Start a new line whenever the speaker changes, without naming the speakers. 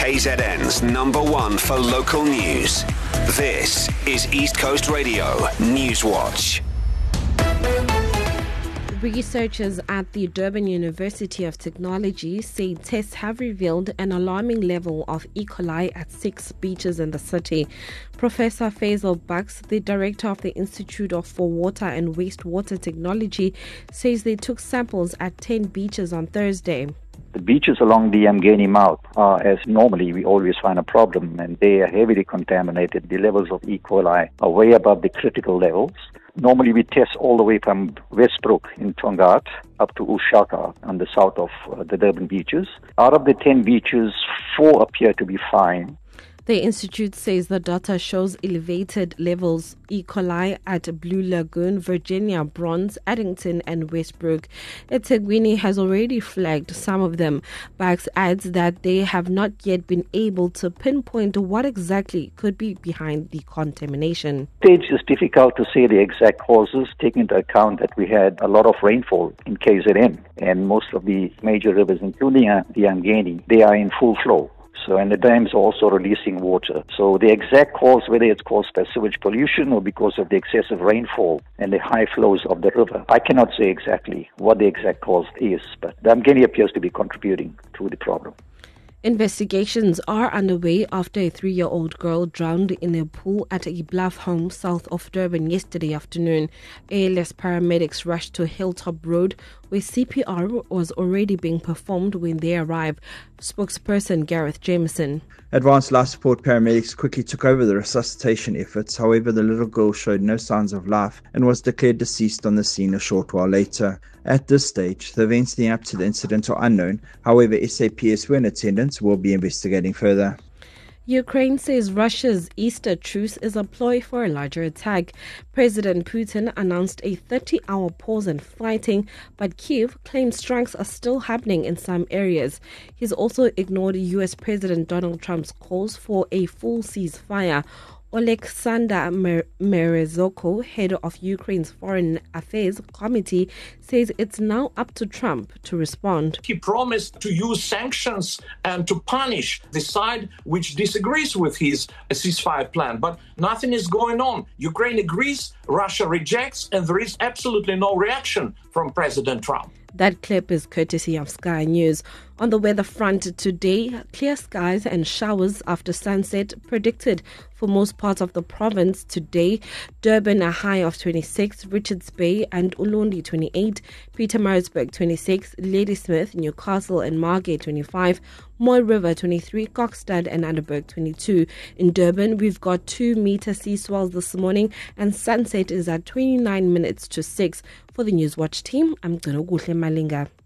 KZN's #1 for local news. This is East Coast Radio News Watch.
Researchers at the Durban University of Technology say tests have revealed an alarming level of E. coli at 6 beaches in the city. Professor Faisal Bucks, the director of the Institute for Water and Wastewater Technology, says they took samples at 10 beaches on Thursday.
The beaches along the Mngeni Mouth are, as normally we always find a problem, and they are heavily contaminated. The levels of E. coli are way above the critical levels. Normally we test all the way from Westbrook in Tongaat up to Ushaka on the south of the Durban beaches. Out of the 10 beaches, 4 appear to be fine.
The institute says the data shows elevated levels E. coli at Blue Lagoon, Virginia, Bronze, Addington and Westbrook. eThekwini has already flagged some of them. Bax adds that they have not yet been able to pinpoint what exactly could be behind the contamination.
It is difficult to say the exact causes, taking into account that we had a lot of rainfall in KZN, and most of the major rivers, including the Mngeni, they are in full flow. And the dams are also releasing water. So the exact cause, whether it's caused by sewage pollution or because of the excessive rainfall and the high flows of the river, I cannot say exactly what the exact cause is, but the Mngeni appears to be contributing to the problem.
Investigations are underway after a 3-year-old girl drowned in a pool at a Bluff home south of Durban yesterday afternoon. ALS paramedics rushed to Hilltop Road, where CPR was already being performed when they arrived. Spokesperson Gareth Jameson.
Advanced life support paramedics quickly took over the resuscitation efforts. However, the little girl showed no signs of life and was declared deceased on the scene a short while later. At this stage, the events leading up to the incident are unknown. However, SAPS were in attendance will be investigating further.
Ukraine says Russia's Easter truce is a ploy for a larger attack. President Putin announced a 30-hour pause in fighting, but Kyiv claims strikes are still happening in some areas. He's also ignored U.S. President Donald Trump's calls for a full ceasefire. Oleksandr Merezhko, head of Ukraine's Foreign Affairs Committee, says it's now up to Trump to respond.
He promised to use sanctions and to punish the side which disagrees with his ceasefire plan, but nothing is going on. Ukraine agrees, Russia rejects, and there is absolutely no reaction from President Trump.
That clip is courtesy of Sky News. On the weather front today, clear skies and showers after sunset predicted for most parts of the province today. Durban a high of 26, Richards Bay and Ulundi 28, Pietermaritzburg 26, Ladysmith, Newcastle and Margate 25, Moy River 23, Kokstad and Anderburg 22. In Durban, we've got 2-meter sea swells this morning and sunset is at 29 minutes to 6. For the Newswatch team, I'm Guhle Malinga.